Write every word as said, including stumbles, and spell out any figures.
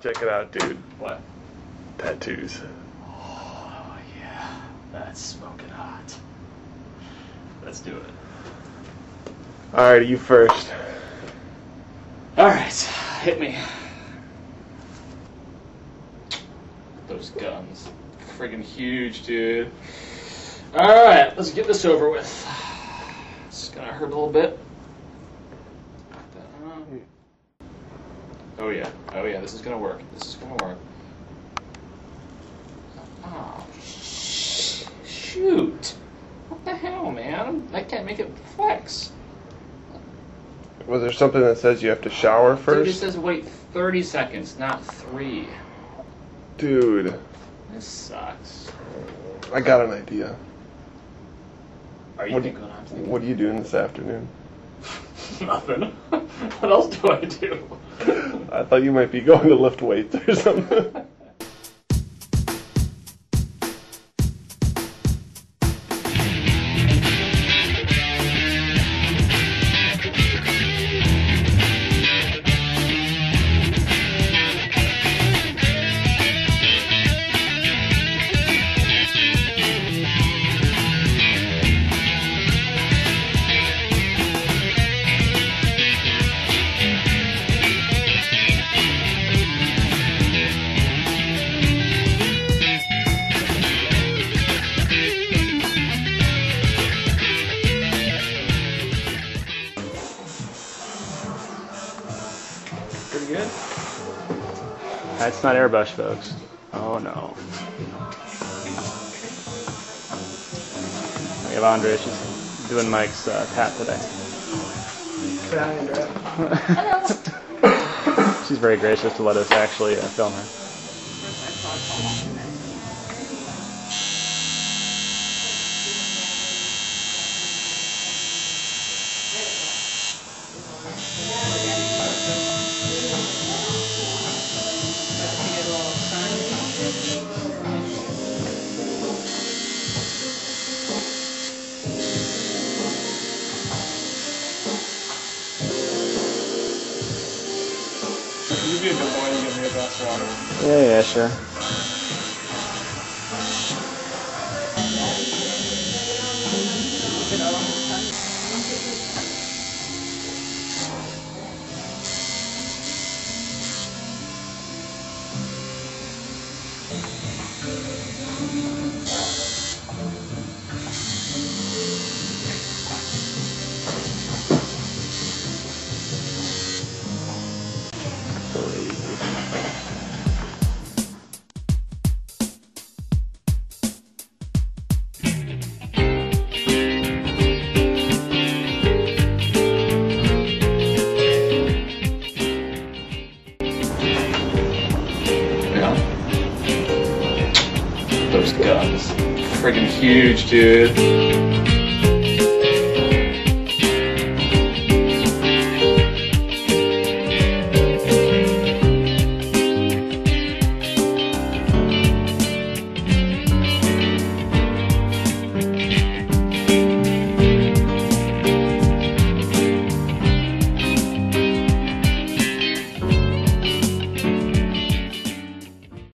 Check it out, dude. What? Tattoos. Oh, yeah. That's smoking hot. Let's do it. Alright, you first. Alright, hit me. Those guns. Friggin' huge, dude. Alright, let's get this over with. It's gonna hurt a little bit. Oh yeah, oh yeah, this is gonna work. This is gonna work. Oh, sh shoot. What the hell, man? I can't make it flex. Was there something that says you have to shower Dude, it first? says wait thirty seconds, not three. Dude, This sucks. I got an idea. Are you What, thinking what I'm thinking? what are you doing this afternoon? Nothing. What else do I do? I thought you might be going to lift weights or something. Pretty good. That's not airbrush, folks. Oh no. We have Andrea. She's doing Mike's uh, tap today. Hi, Andrea. She's very gracious to let us actually uh, film her. You be a good boy and give me a glass of water. Yeah, yeah, sure. Those guns. Friggin' huge, dude.